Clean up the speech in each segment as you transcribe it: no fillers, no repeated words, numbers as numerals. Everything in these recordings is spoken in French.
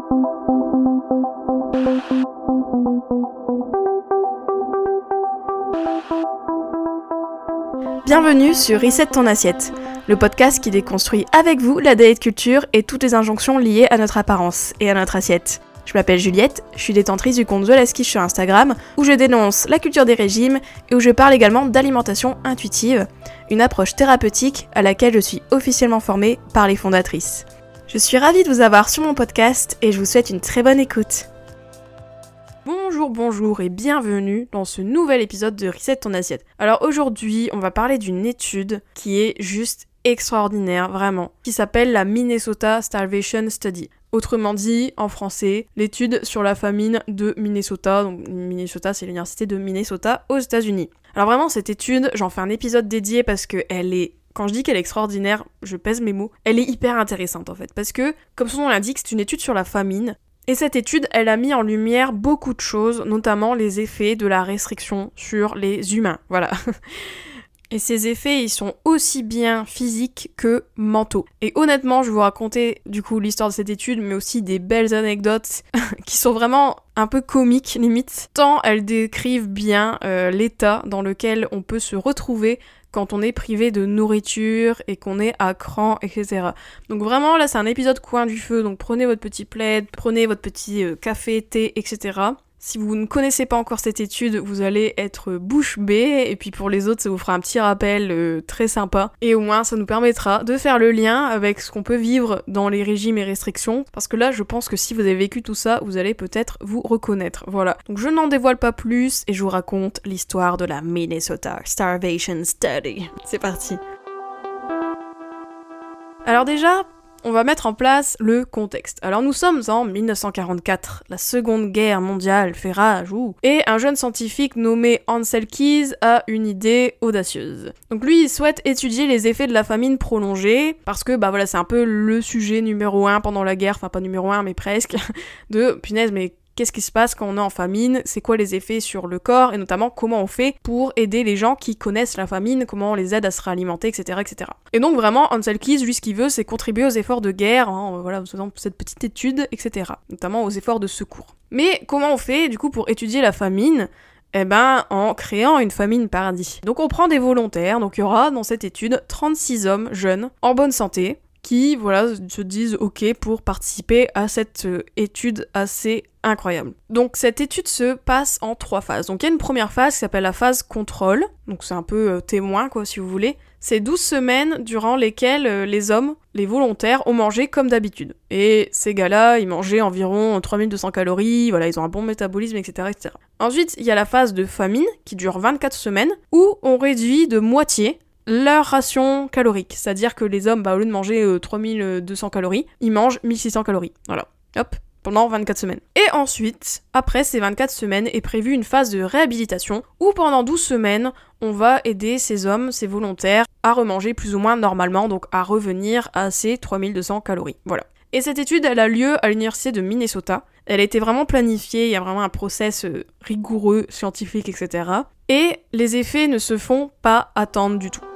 Bienvenue sur Reset ton assiette, le podcast qui déconstruit avec vous la diet culture et toutes les injonctions liées à notre apparence et à notre assiette. Je m'appelle Juliette, je suis détentrice du compte The Last Quiche sur Instagram, où je dénonce la culture des régimes et où je parle également d'alimentation intuitive, une approche thérapeutique à laquelle je suis officiellement formée par les fondatrices. Je suis ravie de vous avoir sur mon podcast et je vous souhaite une très bonne écoute. Bonjour et bienvenue dans ce nouvel épisode de Reset ton assiette. Alors aujourd'hui, on va parler d'une étude qui est juste extraordinaire, vraiment, qui s'appelle la Minnesota Starvation Study. Autrement dit, en français, l'étude sur la famine de Minnesota. Donc Minnesota, c'est l'université de Minnesota aux États-Unis. Alors vraiment, cette étude, j'en fais un épisode dédié parce que elle est... Quand je dis qu'elle est extraordinaire, je pèse mes mots. Elle est hyper intéressante en fait, parce que, comme son nom l'indique, c'est une étude sur la famine. Et cette étude, elle a mis en lumière beaucoup de choses, notamment les effets de la restriction sur les humains, voilà. Et ces effets, ils sont aussi bien physiques que mentaux. Et honnêtement, je vais vous raconter du coup l'histoire de cette étude, mais aussi des belles anecdotes qui sont vraiment un peu comiques limite, tant elles décrivent bien l'état dans lequel on peut se retrouver quand on est privé de nourriture et qu'on est à cran, etc. Donc vraiment, là, c'est un épisode coin du feu, donc prenez votre petit plaid, prenez votre petit café, thé, etc. Si vous ne connaissez pas encore cette étude, vous allez être bouche bée, et puis pour les autres, ça vous fera un petit rappel très sympa. Et au moins, ça nous permettra de faire le lien avec ce qu'on peut vivre dans les régimes et restrictions, parce que là, je pense que si vous avez vécu tout ça, vous allez peut-être vous reconnaître. Voilà. Donc je n'en dévoile pas plus, et je vous raconte l'histoire de la Minnesota Starvation Study. C'est parti. Alors déjà, on va mettre en place le contexte. Alors nous sommes en 1944, la Seconde Guerre mondiale fait rage, et un jeune scientifique nommé Ancel Keys a une idée audacieuse. Donc lui, il souhaite étudier les effets de la famine prolongée, parce que voilà, c'est un peu le sujet numéro 1 pendant la guerre, enfin pas numéro 1 mais presque, de punaise mais qu'est-ce qui se passe quand on est en famine, c'est quoi les effets sur le corps, et notamment comment on fait pour aider les gens qui connaissent la famine, comment on les aide à se réalimenter, etc. etc. Et donc vraiment, Ancel Keys, lui, ce qu'il veut, c'est contribuer aux efforts de guerre, voilà, en faisant cette petite étude, etc. Notamment aux efforts de secours. Mais comment on fait, du coup, pour étudier la famine ? En créant une famine paradis. Donc on prend des volontaires, donc il y aura dans cette étude 36 hommes jeunes, en bonne santé, qui, se disent ok pour participer à cette étude assez incroyable. Donc cette étude se passe en 3 phases. Donc il y a une première phase qui s'appelle la phase contrôle, donc c'est un peu témoin quoi si vous voulez. C'est 12 semaines durant lesquelles les hommes, les volontaires, ont mangé comme d'habitude. Et ces gars-là, ils mangeaient environ 3200 calories, voilà, ils ont un bon métabolisme, etc., etc. Ensuite, il y a la phase de famine, qui dure 24 semaines, où on réduit de moitié leur ration calorique. C'est-à-dire que les hommes, au lieu de manger 3200 calories, ils mangent 1600 calories. Voilà. Hop. Pendant 24 semaines. Et ensuite, après ces 24 semaines, est prévue une phase de réhabilitation où pendant 12 semaines, on va aider ces hommes, ces volontaires, à remanger plus ou moins normalement, donc à revenir à ces 3200 calories. Voilà. Et cette étude, elle a lieu à l'université de Minnesota. Elle a été vraiment planifiée, il y a vraiment un process rigoureux, scientifique, etc. Et les effets ne se font pas attendre du tout.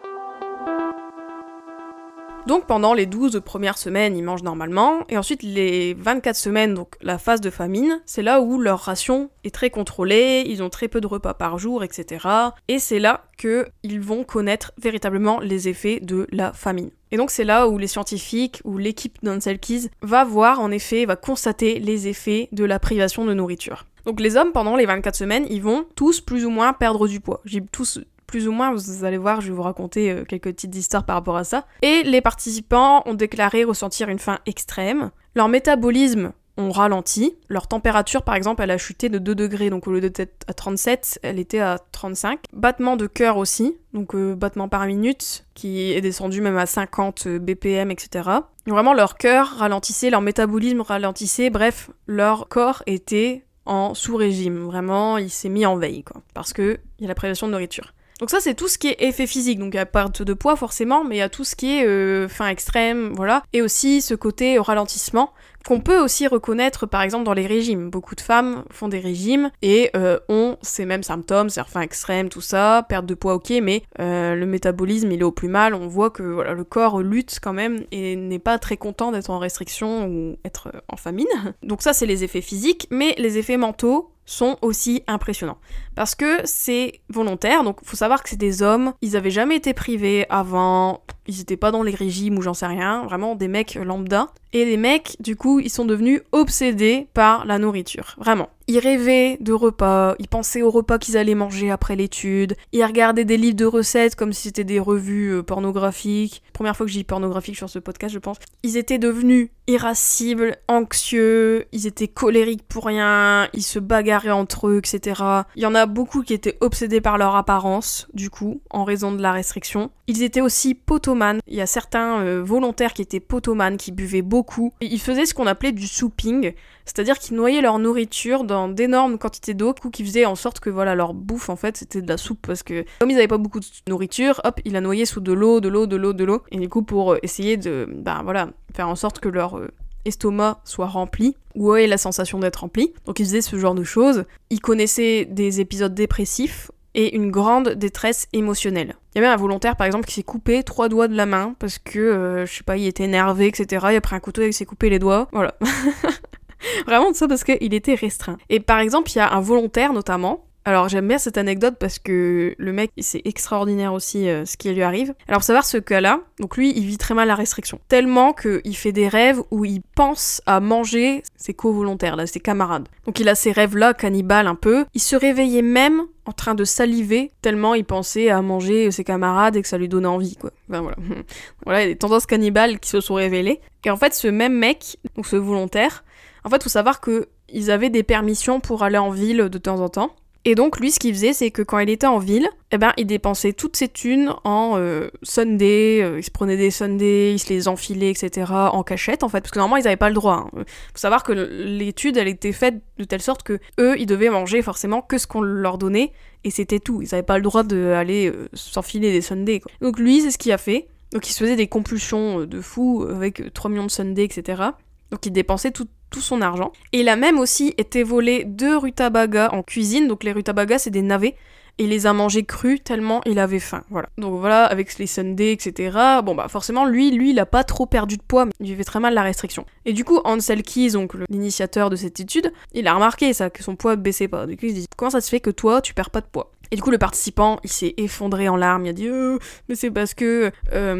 Donc pendant les 12 premières semaines, ils mangent normalement, et ensuite les 24 semaines, donc la phase de famine, c'est là où leur ration est très contrôlée, ils ont très peu de repas par jour, etc. Et c'est là qu'ils vont connaître véritablement les effets de la famine. Et donc c'est là où les scientifiques, ou l'équipe d'Ancel Keys, va constater les effets de la privation de nourriture. Donc les hommes, pendant les 24 semaines, ils vont tous plus ou moins perdre du poids. J'ai tous plus ou moins, vous allez voir, je vais vous raconter quelques petites histoires par rapport à ça. Et les participants ont déclaré ressentir une faim extrême. Leur métabolisme ont ralenti. Leur température, par exemple, elle a chuté de 2 degrés. Donc au lieu d'être à 37, elle était à 35. Battement de cœur aussi, donc battement par minute, qui est descendu même à 50 BPM, etc. Et vraiment, leur cœur ralentissait, leur métabolisme ralentissait. Bref, leur corps était en sous-régime. Vraiment, il s'est mis en veille, quoi. Parce qu'il y a la privation de nourriture. Donc ça, c'est tout ce qui est effet physique. Donc il y a perte de poids forcément, mais il y a tout ce qui est faim extrême, voilà. Et aussi ce côté ralentissement, qu'on peut aussi reconnaître par exemple dans les régimes. Beaucoup de femmes font des régimes et ont ces mêmes symptômes, c'est-à-dire faim extrême, tout ça, perte de poids, ok, mais le métabolisme il est au plus mal, on voit que voilà, le corps lutte quand même et n'est pas très content d'être en restriction ou être en famine. Donc ça c'est les effets physiques, mais les effets mentaux sont aussi impressionnants. Parce que c'est volontaire, donc faut savoir que c'est des hommes, ils avaient jamais été privés avant, ils étaient pas dans les régimes ou j'en sais rien, vraiment des mecs lambda. Et les mecs, du coup, ils sont devenus obsédés par la nourriture, vraiment. Ils rêvaient de repas, ils pensaient aux repas qu'ils allaient manger après l'étude, ils regardaient des livres de recettes comme si c'était des revues pornographiques. Première fois que je dis pornographique sur ce podcast, je pense. Ils étaient devenus irascibles, anxieux, ils étaient colériques pour rien, ils se bagarraient entre eux, etc. Il y en a beaucoup qui étaient obsédés par leur apparence, du coup, en raison de la restriction. Ils étaient aussi potomanes. Il y a certains volontaires qui étaient potomanes, qui buvaient beaucoup. Et ils faisaient ce qu'on appelait du souping, c'est-à-dire qu'ils noyaient leur nourriture dans d'énormes quantités d'eau, qui faisait en sorte que voilà, leur bouffe, en fait, c'était de la soupe, parce que comme ils avaient pas beaucoup de nourriture, hop, ils la noyaient sous de l'eau, et du coup, pour essayer de, faire en sorte que leur estomac soit rempli, ou ait la sensation d'être rempli. Donc ils faisaient ce genre de choses. Ils connaissaient des épisodes dépressifs, et une grande détresse émotionnelle. Il y avait un volontaire par exemple qui s'est coupé 3 doigts de la main parce que, je sais pas, il était énervé, etc. Il a pris un couteau et il s'est coupé les doigts, voilà. Vraiment ça parce qu'il était restreint. Et par exemple, il y a un volontaire notamment, alors j'aime bien cette anecdote parce que le mec, c'est extraordinaire aussi ce qui lui arrive. Alors pour savoir ce cas-là, donc lui, il vit très mal la restriction. Tellement qu'il fait des rêves où il pense à manger ses co-volontaires, là, ses camarades. Donc il a ces rêves-là, cannibales un peu. Il se réveillait même en train de saliver, tellement il pensait à manger ses camarades et que ça lui donnait envie, quoi. Enfin voilà. Voilà, il y a des tendances cannibales qui se sont révélées. Et en fait, ce même mec, donc ce volontaire, en fait, faut savoir qu'ils avaient des permissions pour aller en ville de temps en temps. Et donc lui ce qu'il faisait c'est que quand il était en ville, il dépensait toutes ses thunes en sundaes, il se prenait des sundaes, il se les enfilait etc. en cachette en fait, parce que normalement ils avaient pas le droit. Faut savoir que l'étude elle était faite de telle sorte que eux ils devaient manger forcément que ce qu'on leur donnait et c'était tout, ils avaient pas le droit d'aller s'enfiler des sundaes quoi. Donc lui c'est ce qu'il a fait, donc il se faisait des compulsions de fou avec 3 millions de sundaes etc. Donc il dépensait tout son argent. Et il a même aussi été volé 2 rutabagas en cuisine. Donc les rutabagas, c'est des navets. Et il les a mangés crus tellement il avait faim. Voilà. Donc voilà, avec les sundaes, etc. Bon bah forcément, lui, il a pas trop perdu de poids, mais il vivait très mal la restriction. Et du coup, Ansel Keys, donc l'initiateur de cette étude, il a remarqué ça, que son poids baissait pas. Du coup, il se dit, comment ça se fait que toi, tu perds pas de poids ? Et du coup, le participant, il s'est effondré en larmes, il a dit mais c'est parce que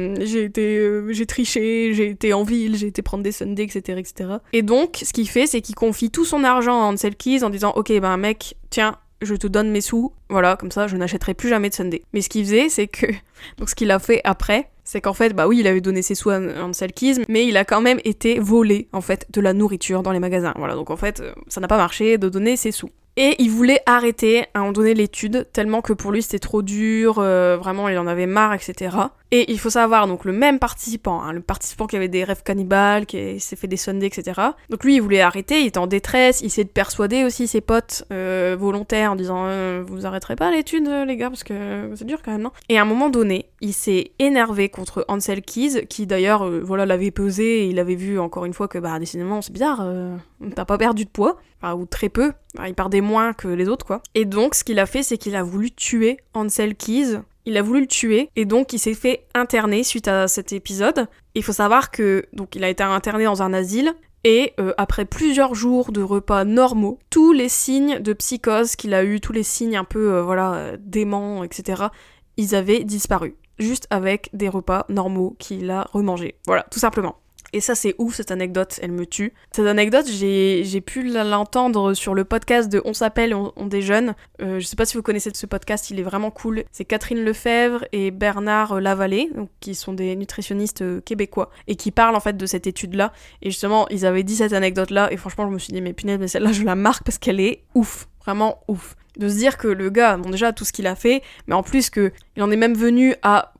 j'ai triché, j'ai été en ville, j'ai été prendre des sundaes, etc., etc. Et donc, ce qu'il fait, c'est qu'il confie tout son argent à Ansel Keys en disant, ok, mec, tiens, je te donne mes sous, voilà, comme ça, je n'achèterai plus jamais de sundaes. Mais ce qu'il faisait, c'est que, donc ce qu'il a fait après, c'est qu'en fait, oui, il avait donné ses sous à Ansel Keys, mais il a quand même été volé, en fait, de la nourriture dans les magasins. Voilà, donc en fait, ça n'a pas marché de donner ses sous. Et il voulait arrêter à un moment donné l'étude, tellement que pour lui c'était trop dur, vraiment il en avait marre, etc. Et il faut savoir, donc le même participant, le participant qui avait des rêves cannibales, qui s'est fait des sundaes, etc. Donc lui il voulait arrêter, il était en détresse, il essayait de persuader aussi ses potes volontaires en disant vous arrêterez pas l'étude les gars, parce que c'est dur quand même, non ? Et à un moment donné, il s'est énervé contre Ansel Keys, qui d'ailleurs l'avait pesé, et il avait vu encore une fois que décidément c'est bizarre, t'as pas perdu de poids, ou très peu, il perdait moins que les autres quoi. Et donc ce qu'il a fait c'est qu'il a voulu tuer Ansel Keys, il a voulu le tuer et donc il s'est fait interner suite à cet épisode. Il faut savoir que donc il a été interné dans un asile et après plusieurs jours de repas normaux, tous les signes de psychose qu'il a eu, tous les signes un peu déments etc. ils avaient disparu, juste avec des repas normaux qu'il a remangés. Voilà, tout simplement. Et ça c'est ouf, cette anecdote, elle me tue. Cette anecdote, j'ai pu l'entendre sur le podcast de On s'appelle, on déjeune. Je sais pas si vous connaissez ce podcast, il est vraiment cool. C'est Catherine Lefebvre et Bernard Lavallée, donc, qui sont des nutritionnistes québécois, et qui parlent en fait de cette étude-là. Et justement, ils avaient dit cette anecdote-là, et franchement je me suis dit, mais punaise, mais celle-là je la marque parce qu'elle est ouf, vraiment ouf. De se dire que le gars, bon déjà tout ce qu'il a fait, mais en plus qu'il en est même venu à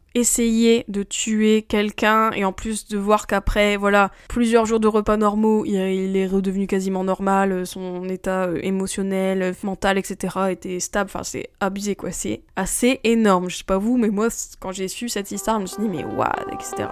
essayer de tuer quelqu'un et en plus de voir qu'après, voilà, plusieurs jours de repas normaux, il est redevenu quasiment normal, son état émotionnel, mental, etc. était stable, enfin c'est abusé quoi, c'est assez énorme, je sais pas vous, mais moi quand j'ai su cette histoire, je me suis dit mais waouh, etc.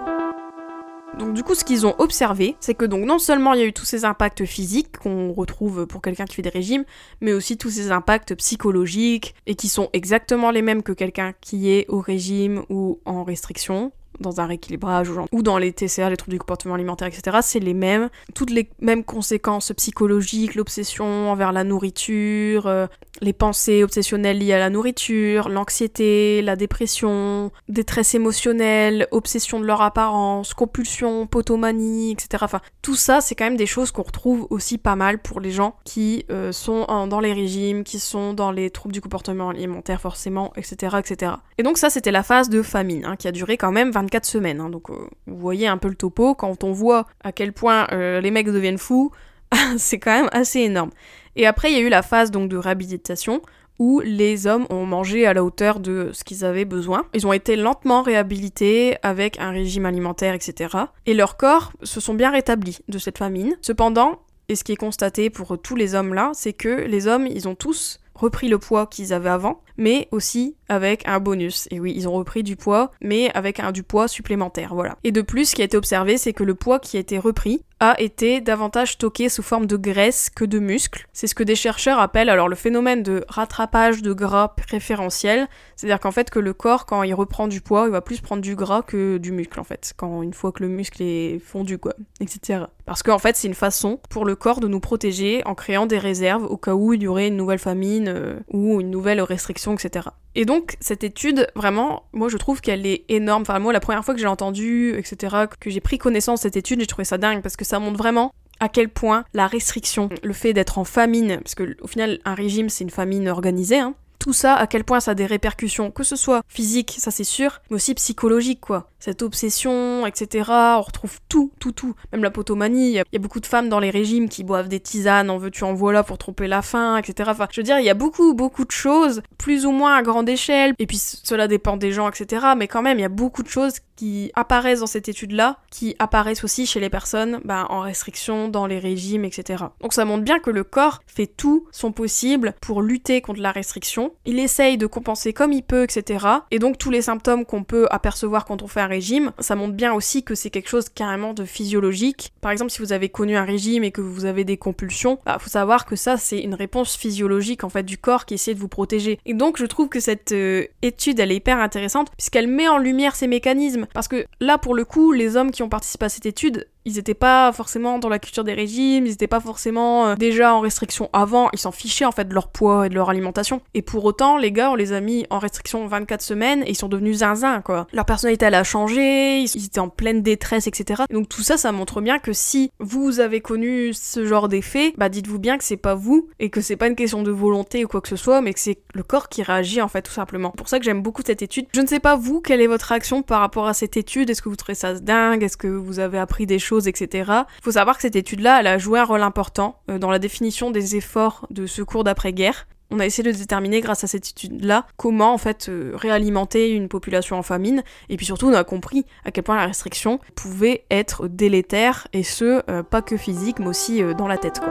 Donc du coup, ce qu'ils ont observé, c'est que donc non seulement il y a eu tous ces impacts physiques qu'on retrouve pour quelqu'un qui fait des régimes, mais aussi tous ces impacts psychologiques, et qui sont exactement les mêmes que quelqu'un qui est au régime ou en restriction, dans un rééquilibrage ou dans les TCA, les troubles du comportement alimentaire, etc. C'est les mêmes. Toutes les mêmes conséquences psychologiques, l'obsession envers la nourriture, les pensées obsessionnelles liées à la nourriture, l'anxiété, la dépression, détresse émotionnelle, obsession de leur apparence, compulsion, potomanie, etc. Enfin, tout ça, c'est quand même des choses qu'on retrouve aussi pas mal pour les gens qui sont dans les régimes, qui sont dans les troubles du comportement alimentaire forcément, etc. etc. Et donc ça, c'était la phase de famine, qui a duré quand même 24 semaines. Donc vous voyez un peu le topo, quand on voit à quel point les mecs deviennent fous, c'est quand même assez énorme. Et après, il y a eu la phase donc de réhabilitation, où les hommes ont mangé à la hauteur de ce qu'ils avaient besoin. Ils ont été lentement réhabilités avec un régime alimentaire, etc. Et leurs corps se sont bien rétablis de cette famine. Cependant, et ce qui est constaté pour tous les hommes là, c'est que les hommes, ils ont tous repris le poids qu'ils avaient avant, mais aussi avec un bonus. Et oui, ils ont repris du poids, mais avec du poids supplémentaire, voilà. Et de plus, ce qui a été observé, c'est que le poids qui a été repris a été davantage stocké sous forme de graisse que de muscles. C'est ce que des chercheurs appellent alors le phénomène de rattrapage de gras préférentiel, c'est-à-dire qu'en fait que le corps, quand il reprend du poids, il va plus prendre du gras que du muscle en fait, une fois que le muscle est fondu quoi, etc. Parce qu'en fait c'est une façon pour le corps de nous protéger en créant des réserves au cas où il y aurait une nouvelle famine ou une nouvelle restriction, etc. Et donc, cette étude, vraiment, moi je trouve qu'elle est énorme. Enfin, moi, la première fois que j'ai entendu, etc., que j'ai pris connaissance de cette étude, j'ai trouvé ça dingue, parce que ça montre vraiment à quel point la restriction, le fait d'être en famine, parce que au final, un régime, c'est une famine organisée, tout ça, à quel point ça a des répercussions, que ce soit physique, ça c'est sûr, mais aussi psychologique, quoi. Cette obsession, etc., on retrouve tout. Même la potomanie, il y a beaucoup de femmes dans les régimes qui boivent des tisanes, en veux-tu en voilà, pour tromper la faim, etc. Enfin, je veux dire, il y a beaucoup de choses, plus ou moins à grande échelle, et puis cela dépend des gens, etc., mais quand même, il y a beaucoup de choses qui apparaissent dans cette étude-là, qui apparaissent aussi chez les personnes en restriction, dans les régimes, etc. Donc ça montre bien que le corps fait tout son possible pour lutter contre la restriction. Il essaye de compenser comme il peut, etc. Et donc tous les symptômes qu'on peut apercevoir quand on fait un régime, ça montre bien aussi que c'est quelque chose carrément de physiologique. Par exemple, si vous avez connu un régime et que vous avez des compulsions, faut savoir que ça, c'est une réponse physiologique en fait du corps qui essaie de vous protéger. Et donc je trouve que cette étude, elle est hyper intéressante puisqu'elle met en lumière ces mécanismes. Parce que là, pour le coup, les hommes qui ont participé à cette étude, ils étaient pas forcément dans la culture des régimes, ils étaient pas forcément déjà en restriction avant, ils s'en fichaient en fait de leur poids et de leur alimentation. Et pour autant, les gars, on les a mis en restriction 24 semaines et ils sont devenus zinzin, quoi. Leur personnalité, elle a changé, ils étaient en pleine détresse, etc. Et donc tout ça, ça montre bien que si vous avez connu ce genre d'effet, dites-vous bien que c'est pas vous, et que c'est pas une question de volonté ou quoi que ce soit, mais que c'est le corps qui réagit en fait, tout simplement. C'est pour ça que j'aime beaucoup cette étude. Je ne sais pas vous, quelle est votre réaction par rapport à cette étude? Est-ce que vous trouvez ça dingue? Est-ce que vous avez appris des choses, etc. Faut savoir que cette étude-là, elle a joué un rôle important dans la définition des efforts de secours d'après-guerre. On a essayé de déterminer, grâce à cette étude-là, comment en fait réalimenter une population en famine, et puis surtout on a compris à quel point la restriction pouvait être délétère, et ce, pas que physique, mais aussi dans la tête, quoi.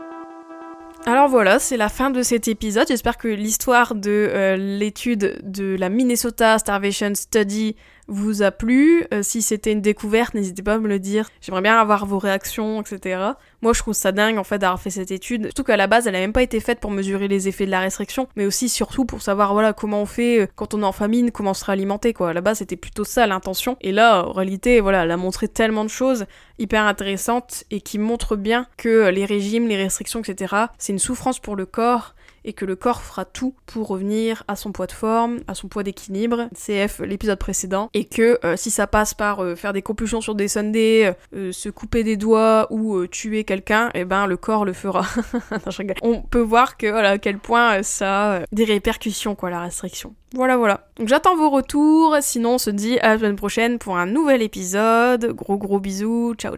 Alors voilà, c'est la fin de cet épisode. J'espère que l'histoire de l'étude de la Minnesota Starvation Study vous a plu. Si c'était une découverte, n'hésitez pas à me le dire. J'aimerais bien avoir vos réactions, etc. Moi, je trouve ça dingue, en fait, d'avoir fait cette étude. Surtout qu'à la base, elle a même pas été faite pour mesurer les effets de la restriction, mais aussi, surtout, pour savoir, voilà, comment on fait quand on est en famine, comment se réalimenter, quoi. À la base, c'était plutôt ça, l'intention. Et là, en réalité, voilà, elle a montré tellement de choses hyper intéressantes et qui montrent bien que les régimes, les restrictions, etc., c'est une souffrance pour le corps, et que le corps fera tout pour revenir à son poids de forme, à son poids d'équilibre, CF l'épisode précédent, et que si ça passe par faire des compulsions sur des Sundays, se couper des doigts ou tuer quelqu'un, le corps le fera. Non, je rigole. On peut voir que voilà, à quel point ça a des répercussions, quoi, la restriction. Voilà. Donc j'attends vos retours, sinon on se dit à la semaine prochaine pour un nouvel épisode. Gros bisous, ciao.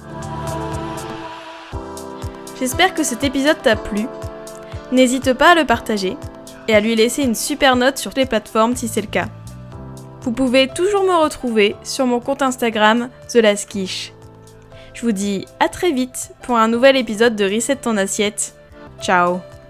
J'espère que cet épisode t'a plu. N'hésite pas à le partager et à lui laisser une super note sur toutes les plateformes si c'est le cas. Vous pouvez toujours me retrouver sur mon compte Instagram, TheLastQuiche. Je vous dis à très vite pour un nouvel épisode de Reset ton assiette. Ciao!